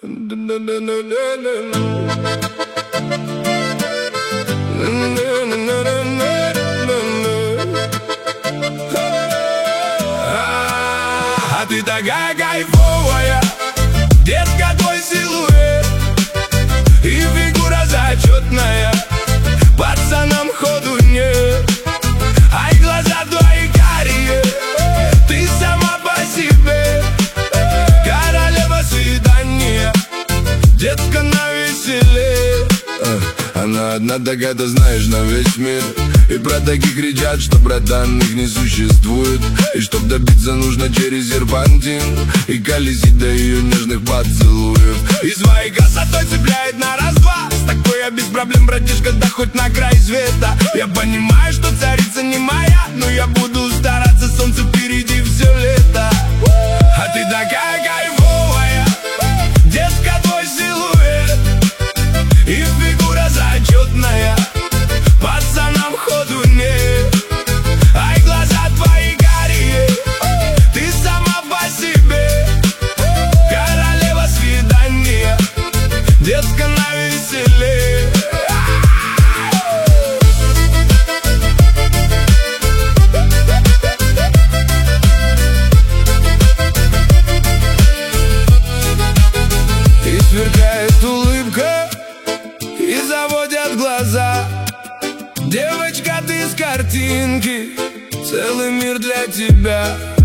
А ты такая кайфовая, детка, твой силуэт и фигура зачетная, пацанам ходу нет. Ай, глаза твои карие, ты сама по себе, королева свидания, детка навеселе. Она одна такая, ты знаешь, на весь мир. И про таких кричат, что братан их не существует. И чтоб добиться, нужно через серпантин и колесить до ее нежных поцелуев. И своей красотой цепляет на раз-два. С такой я без проблем, братишка, да хоть на край света. Я понимаю, что царица не моя, но я буду стараться, солнце впереди все лето. А ты такая кайфовая, детка, твой силуэт и фигура зачетная, пацанам ходу нет. Ай, глаза твои карие, ты сама по себе, королева свидания, детка навеселе. И сверкает улыбка, и заводят глаза. Девочка, ты с картинки, целый мир для тебя.